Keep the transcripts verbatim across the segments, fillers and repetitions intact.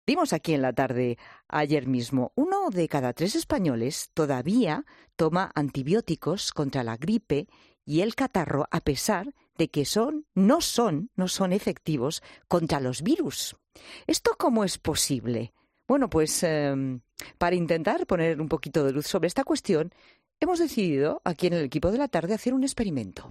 Dimos aquí en la tarde ayer mismo, uno de cada tres españoles todavía toma antibióticos contra la gripe y el catarro, a pesar de que son, no son, no son efectivos contra los virus. ¿Esto cómo es posible? Bueno, pues eh, para intentar poner un poquito de luz sobre esta cuestión, hemos decidido aquí en el equipo de la tarde hacer un experimento.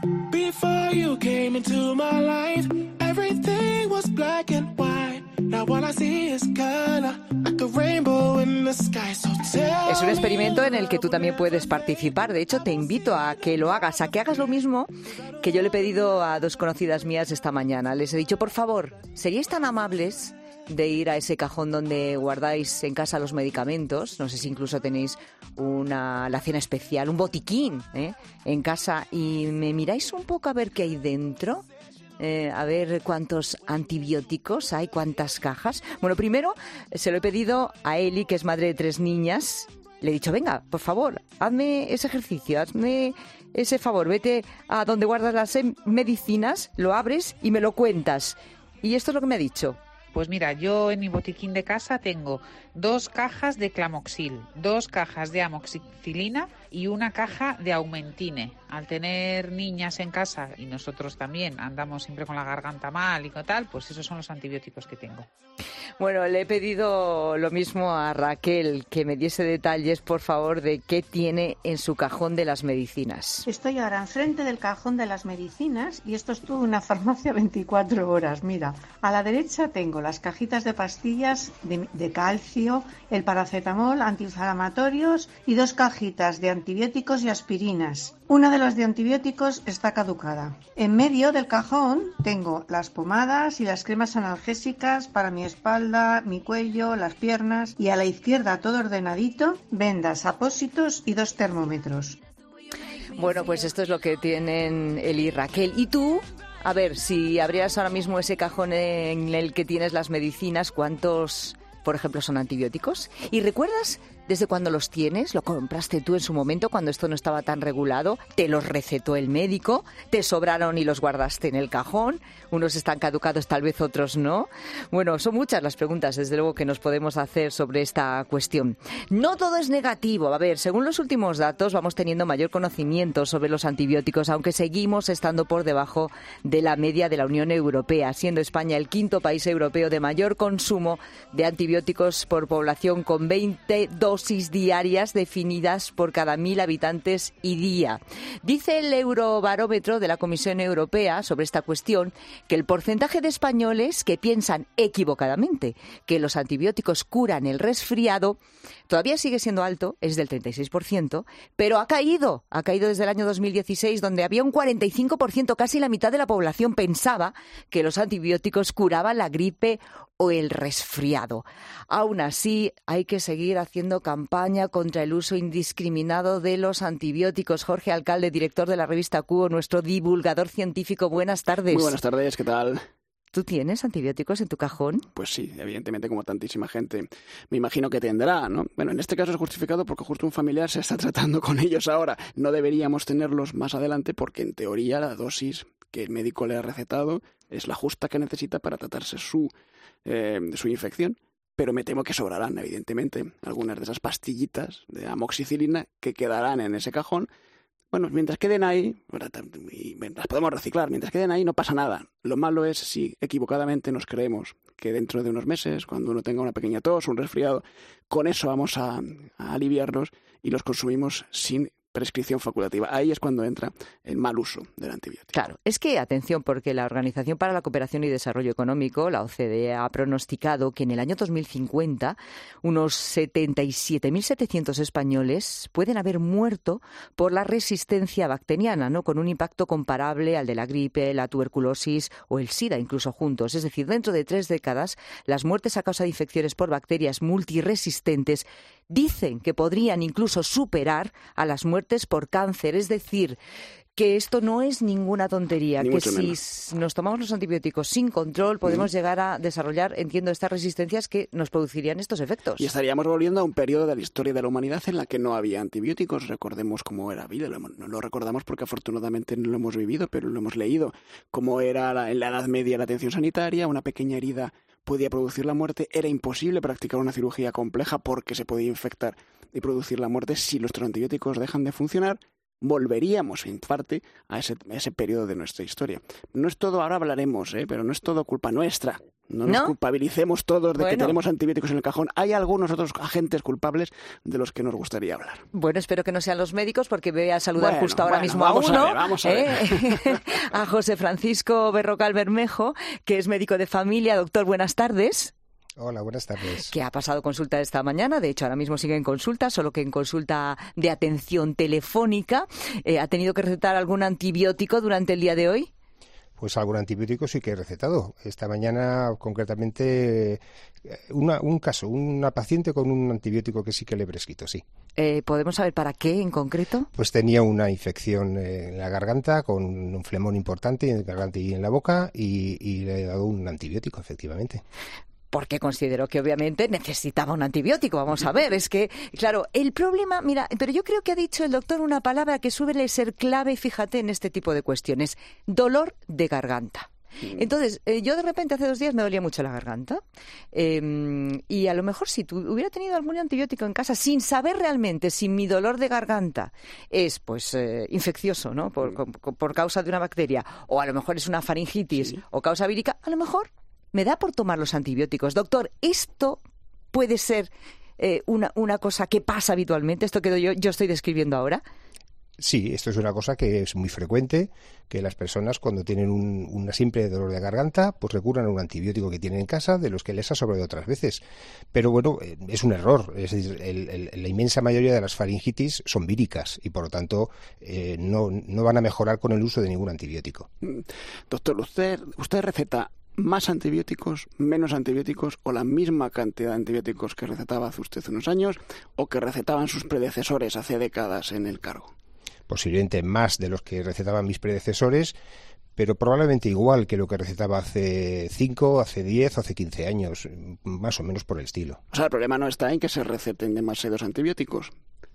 Before you came into my life, everything was black and white. Now all I see is color, like a rainbow in the sky. So tell Es un experimento en el que tú también puedes participar. De hecho, te invito a que lo hagas, a que hagas lo mismo que yo le he pedido a dos conocidas mías esta mañana. Les he dicho, por favor, ¿seríais tan amables de ir a ese cajón donde guardáis en casa los medicamentos? No sé si incluso tenéis una alacena especial, un botiquín ¿eh? en casa, y me miráis un poco a ver qué hay dentro. Eh, a ver cuántos antibióticos hay, cuántas cajas. Bueno, primero se lo he pedido a Eli, que es madre de tres niñas. Le he dicho, venga, por favor, hazme ese ejercicio, hazme ese favor, vete a donde guardas las medicinas, lo abres y me lo cuentas. Y esto es lo que me ha dicho. Pues mira, yo en mi botiquín de casa tengo dos cajas de Clamoxil, dos cajas de amoxicilina y una caja de Aumentine. Al tener niñas en casa, y nosotros también andamos siempre con la garganta mal y tal, pues esos son los antibióticos que tengo. Bueno, le he pedido lo mismo a Raquel, que me diese detalles, por favor, de qué tiene en su cajón de las medicinas. Estoy ahora enfrente del cajón de las medicinas y esto es toda una farmacia veinticuatro horas. Mira, a la derecha tengo las cajitas de pastillas de, de calcio, el paracetamol, antiinflamatorios y dos cajitas de antibióticos y aspirinas. Una de las de antibióticos está caducada. En medio del cajón tengo las pomadas y las cremas analgésicas para mi espalda, mi cuello, las piernas, y a la izquierda, todo ordenadito, vendas, apósitos y dos termómetros. Bueno, pues esto es lo que tienen Eli y Raquel. ¿Y tú? A ver, si abrieras ahora mismo ese cajón en el que tienes las medicinas, ¿cuántos, por ejemplo, son antibióticos? ¿Y recuerdas desde cuándo los tienes? ¿Lo compraste tú en su momento cuando esto no estaba tan regulado? ¿Te los recetó el médico? ¿Te sobraron y los guardaste en el cajón? Unos están caducados, tal vez otros no. Bueno, son muchas las preguntas, desde luego, que nos podemos hacer sobre esta cuestión. No todo es negativo. A ver, según los últimos datos, vamos teniendo mayor conocimiento sobre los antibióticos, aunque seguimos estando por debajo de la media de la Unión Europea, siendo España el quinto país europeo de mayor consumo de antibióticos por población, con veintidós dosis diarias definidas por cada mil habitantes y día. Dice el Eurobarómetro de la Comisión Europea sobre esta cuestión que el porcentaje de españoles que piensan equivocadamente que los antibióticos curan el resfriado todavía sigue siendo alto, es del treinta y seis por ciento, pero ha caído, ha caído desde el año dos mil dieciséis, donde había un cuarenta y cinco por ciento, casi la mitad de la población pensaba que los antibióticos curaban la gripe o el resfriado. Aún así, hay que seguir haciendo campaña contra el uso indiscriminado de los antibióticos. Jorge Alcalde, director de la revista Cuo, nuestro divulgador científico. Buenas tardes. Muy buenas tardes, ¿qué tal? ¿Tú tienes antibióticos en tu cajón? Pues sí, evidentemente, como tantísima gente. Me imagino que tendrá, ¿no? Bueno, en este caso es justificado porque justo un familiar se está tratando con ellos ahora. No deberíamos tenerlos más adelante porque, en teoría, la dosis que el médico le ha recetado es la justa que necesita para tratarse su, eh, su infección. Pero me temo que sobrarán, evidentemente, algunas de esas pastillitas de amoxicilina que quedarán en ese cajón. Bueno, mientras queden ahí, las podemos reciclar, mientras queden ahí no pasa nada. Lo malo es si equivocadamente nos creemos que dentro de unos meses, cuando uno tenga una pequeña tos, un resfriado, con eso vamos a, a aliviarnos y los consumimos sin prescripción facultativa. Ahí es cuando entra el mal uso del antibiótico. Claro, es que, atención, porque la Organización para la Cooperación y Desarrollo Económico, la O C D E, ha pronosticado que en el año dos mil cincuenta unos setenta y siete mil setecientos españoles pueden haber muerto por la resistencia bacteriana, ¿no? Con un impacto comparable al de la gripe, la tuberculosis o el SIDA, incluso juntos. Es decir, dentro de tres décadas, las muertes a causa de infecciones por bacterias multiresistentes dicen que podrían incluso superar a las muertes por cáncer. Es decir, que esto no es ninguna tontería, Ni que mucho si menos. nos tomamos los antibióticos sin control podemos mm. llegar a desarrollar, entiendo, estas resistencias que nos producirían estos efectos. Y estaríamos volviendo a un periodo de la historia de la humanidad en la que no había antibióticos. Recordemos cómo era vida, no lo recordamos porque afortunadamente no lo hemos vivido, pero lo hemos leído. Cómo era la, en la Edad Media la atención sanitaria, una pequeña herida podía producir la muerte, era imposible practicar una cirugía compleja porque se podía infectar y producir la muerte. Si los antibióticos dejan de funcionar, volveríamos en parte a ese, a ese periodo de nuestra historia. No es todo, ahora hablaremos, ¿eh? pero no es todo culpa nuestra. No nos ¿No? culpabilicemos todos de bueno. que tenemos antibióticos en el cajón. Hay algunos otros agentes culpables de los que nos gustaría hablar. Bueno, espero que no sean los médicos, porque voy a saludar bueno, justo ahora bueno, mismo vamos a uno. A ver, vamos a, ver. ¿eh? A José Francisco Berrocal Bermejo, que es médico de familia. Doctor, buenas tardes. Hola, buenas tardes. Que ha pasado consulta esta mañana, de hecho ahora mismo sigue en consulta, solo que en consulta de atención telefónica. Eh, ¿Ha tenido que recetar algún antibiótico durante el día de hoy? Pues algún antibiótico sí que he recetado. Esta mañana, concretamente, una, un caso, una paciente con un antibiótico que sí que le he prescrito, sí. Eh, ¿Podemos saber para qué en concreto? Pues tenía una infección en la garganta, con un flemón importante en la garganta y en la boca, y, y le he dado un antibiótico, efectivamente. Porque considero que obviamente necesitaba un antibiótico. Vamos a ver, es que, claro, el problema, mira, pero yo creo que ha dicho el doctor una palabra que suele ser clave, fíjate, en este tipo de cuestiones: dolor de garganta. Entonces, eh, yo de repente hace dos días me dolía mucho la garganta eh, y a lo mejor si tú hubiera tenido algún antibiótico en casa sin saber realmente si mi dolor de garganta es pues eh, infeccioso, ¿no? Por, por, por causa de una bacteria, o a lo mejor es una faringitis sí. o causa vírica, a lo mejor me da por tomar los antibióticos. Doctor, ¿esto puede ser eh, una, una cosa que pasa habitualmente, esto que yo, yo estoy describiendo ahora? Sí, esto es una cosa que es muy frecuente, que las personas cuando tienen un una simple dolor de garganta, pues recurran a un antibiótico que tienen en casa, de los que les ha sobrado otras veces. Pero bueno, es un error. Es decir, el, el, la inmensa mayoría de las faringitis son víricas y por lo tanto eh, no, no van a mejorar con el uso de ningún antibiótico. Doctor, usted, usted receta más antibióticos, menos antibióticos o la misma cantidad de antibióticos que recetaba hace usted unos años o que recetaban sus predecesores hace décadas en el cargo. Posiblemente más de los que recetaban mis predecesores, pero probablemente igual que lo que recetaba hace cinco, hace diez, hace quince años, más o menos por el estilo. O sea, el problema no está en que se receten demasiados antibióticos.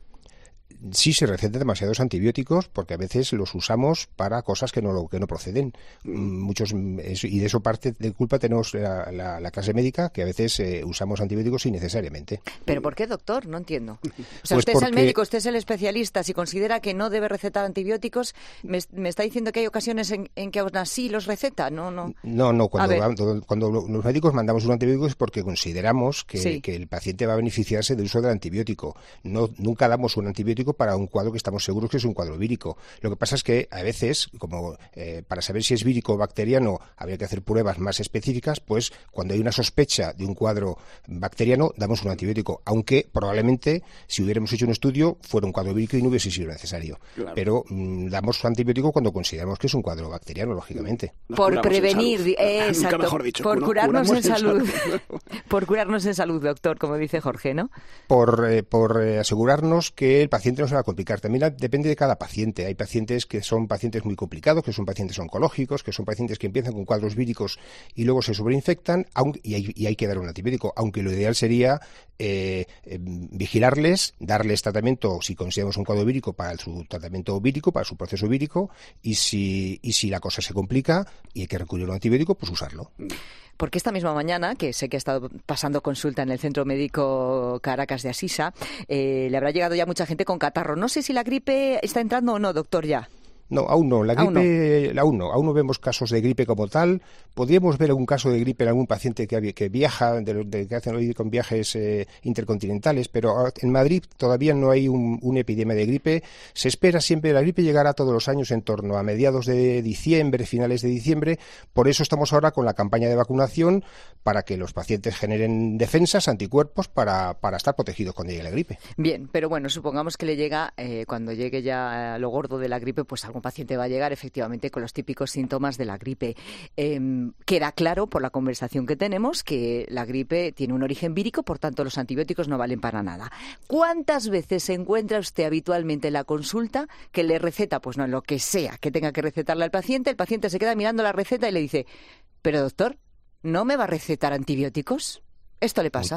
Sí se recetan demasiados antibióticos porque a veces los usamos para cosas que no que no proceden. Muchos y de eso parte de culpa tenemos la, la, la clase médica, que a veces eh, usamos antibióticos innecesariamente. ¿Pero por qué, doctor? No entiendo. O sea, pues usted porque... es el médico, usted es el especialista. Si considera que no debe recetar antibióticos, me, me está diciendo que hay ocasiones en, en que aún así los receta. No, no. No, no. Cuando, cuando, cuando los médicos mandamos un antibiótico es porque consideramos que, sí. que el paciente va a beneficiarse del uso del antibiótico. No, nunca damos un antibiótico para un cuadro que estamos seguros que es un cuadro vírico. Lo que pasa es que a veces, como eh, para saber si es vírico o bacteriano habría que hacer pruebas más específicas, pues cuando hay una sospecha de un cuadro bacteriano damos un antibiótico, aunque probablemente si hubiéramos hecho un estudio fuera un cuadro vírico y no hubiese sido necesario. Claro. Pero mmm, damos antibiótico cuando consideramos que es un cuadro bacteriano, lógicamente. Nos por prevenir, eh, exacto, mejor dicho, por curarnos en, en salud. salud. Por curarnos en salud, doctor, como dice Jorge, ¿no? Por, eh, por eh, asegurarnos que el paciente no se va a complicar. También depende de cada paciente. Hay pacientes que son pacientes muy complicados, que son pacientes oncológicos, que son pacientes que empiezan con cuadros víricos y luego se sobreinfectan, aunque, y, hay, y hay que dar un antibiótico, aunque lo ideal sería eh, eh, vigilarles, darles tratamiento si consideramos un cuadro vírico para su tratamiento vírico, para su proceso vírico, y si, y si la cosa se complica y hay que recurrir a un antibiótico, pues usarlo. Porque esta misma mañana, que sé que ha estado pasando consulta en el Centro Médico Caracas de Asisa, eh, le habrá llegado ya mucha gente con catarro. No sé si la gripe está entrando o no, doctor, ya. No, aún no. La gripe, aún no. aún no. Aún no vemos casos de gripe como tal. Podríamos ver algún caso de gripe en algún paciente que, que viaja, de, de, que hacen con viajes eh, intercontinentales, pero en Madrid todavía no hay un, una epidemia de gripe. Se espera siempre, la gripe llegará todos los años en torno a mediados de diciembre, finales de diciembre. Por eso estamos ahora con la campaña de vacunación para que los pacientes generen defensas, anticuerpos, para, para estar protegidos cuando llegue la gripe. Bien, pero bueno, supongamos que le llega, eh, cuando llegue ya lo gordo de la gripe, pues algún paciente va a llegar efectivamente con los típicos síntomas de la gripe. Eh, queda claro por la conversación que tenemos que la gripe tiene un origen vírico, por tanto los antibióticos no valen para nada. ¿Cuántas veces se encuentra usted habitualmente en la consulta que le receta, pues no, lo que sea que tenga que recetarle al paciente, el paciente se queda mirando la receta y le dice, pero doctor, ¿no me va a recetar antibióticos? ¿Esto le pasa?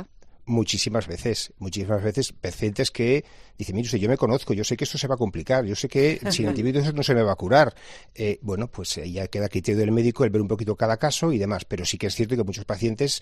Muchísimas veces, muchísimas veces, pacientes que dicen, mire usted, yo me conozco, yo sé que esto se va a complicar, yo sé que sin antibióticos no se me va a curar. Eh, bueno, pues eh, ya queda criterio del médico el ver un poquito cada caso y demás, pero sí que es cierto que muchos pacientes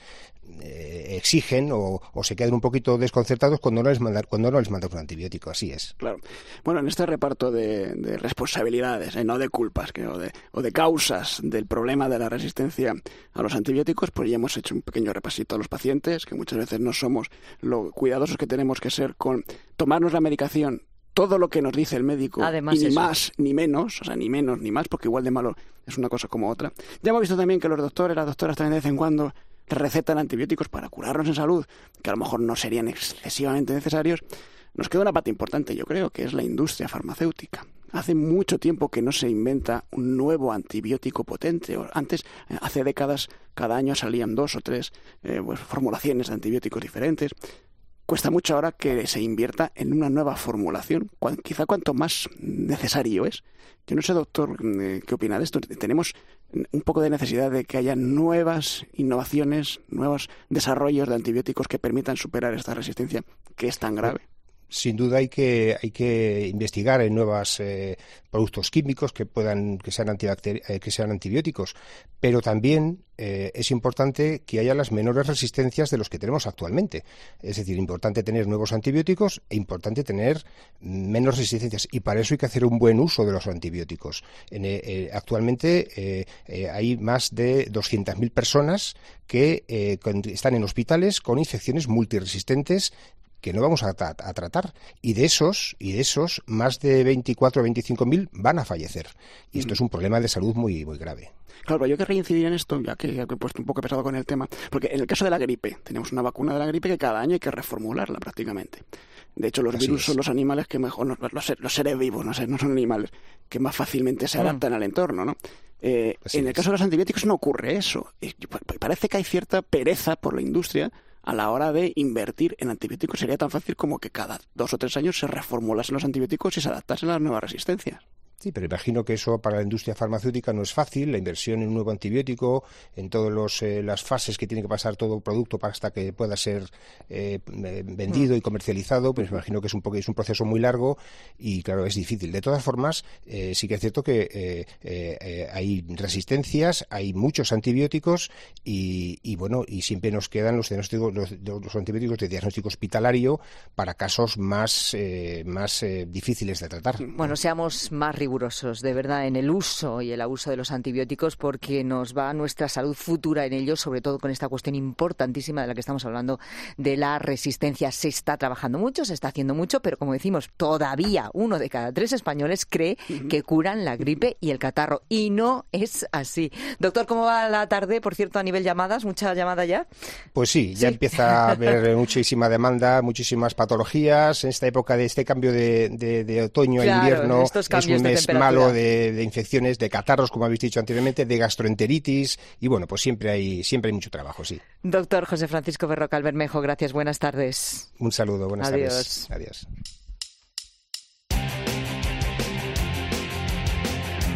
eh, exigen o, o se quedan un poquito desconcertados cuando no les mandan, cuando no les mandan un antibiótico, así es. Claro. Bueno, en este reparto de, de responsabilidades, eh, no de culpas, que, o, de, o de causas del problema de la resistencia a los antibióticos, pues ya hemos hecho un pequeño repasito a los pacientes, que muchas veces no somos lo cuidadosos que tenemos que ser con tomarnos la medicación, todo lo que nos dice el médico, Además, y ni eso. más ni menos, o sea, ni menos ni más, porque igual de malo es una cosa como otra. Ya hemos visto también que los doctores, las doctoras también de vez en cuando recetan antibióticos para curarnos en salud, que a lo mejor no serían excesivamente necesarios. Nos queda una parte importante, yo creo, que es la industria farmacéutica. Hace mucho tiempo que no se inventa un nuevo antibiótico potente. Antes, hace décadas, cada año salían dos o tres eh, pues, formulaciones de antibióticos diferentes. Cuesta mucho ahora que se invierta en una nueva formulación, cuan, quizá cuanto más necesario es. Yo no sé, doctor, eh, ¿qué opina de esto? Tenemos un poco de necesidad de que haya nuevas innovaciones, nuevos desarrollos de antibióticos que permitan superar esta resistencia que es tan grave. Sin duda hay que hay que investigar en nuevos eh, productos químicos que puedan que sean antibacteri- eh, que sean antibióticos, pero también eh, es importante que haya las menores resistencias de los que tenemos actualmente. Es decir, importante tener nuevos antibióticos e importante tener menos resistencias, y para eso hay que hacer un buen uso de los antibióticos. En, eh, eh, actualmente eh, eh, hay más de doscientas mil personas que eh, con, están en hospitales con infecciones multiresistentes que no vamos a, a, a tratar, y de esos y de esos más de veinticuatro o veinticinco mil van a fallecer, y esto mm. es un problema de salud muy muy grave. Claro, pero yo querría incidir en esto, ya que, ya que he puesto un poco pesado con el tema, porque en el caso de la gripe, tenemos una vacuna de la gripe que cada año hay que reformularla prácticamente. De hecho, los Así virus es. son los animales que mejor, los, los, los seres vivos, no sé, no son animales, que más fácilmente se adaptan mm. al entorno, ¿no? Eh, en el es. caso de los antibióticos no ocurre eso. Parece que hay cierta pereza por la industria a la hora de invertir en antibióticos. Sería tan fácil como que cada dos o tres años se reformulasen los antibióticos y se adaptasen a las nuevas resistencias. Sí, pero imagino que eso para la industria farmacéutica no es fácil, la inversión en un nuevo antibiótico, en todas eh, las fases que tiene que pasar todo producto para hasta que pueda ser eh, vendido y comercializado, pues imagino que es un, poco, es un proceso muy largo y, claro, es difícil. De todas formas, eh, sí que es cierto que eh, eh, hay resistencias, hay muchos antibióticos y, y, bueno, y siempre nos quedan los, diagnósticos, los, los antibióticos de diagnóstico hospitalario para casos más, eh, más eh, difíciles de tratar. Bueno, seamos más rigurosos. de verdad en el uso y el abuso de los antibióticos, porque nos va nuestra salud futura en ello, sobre todo con esta cuestión importantísima de la que estamos hablando, de la resistencia. Se está trabajando mucho, se está haciendo mucho, pero como decimos, todavía uno de cada tres españoles cree que curan la gripe y el catarro, y no es así. Doctor, ¿cómo va la tarde, por cierto, a nivel llamadas? ¿Mucha llamada ya? Pues sí, ya ¿Sí? empieza a haber muchísima demanda, muchísimas patologías. En esta época de este cambio de, de, de otoño a claro, invierno es un mes malo de, de infecciones, de catarros, como habéis dicho anteriormente, de gastroenteritis, y bueno, pues siempre hay siempre hay mucho trabajo, sí. Doctor José Francisco Berrocal Bermejo, gracias, buenas tardes. Un saludo, buenas Adiós. tardes. Adiós.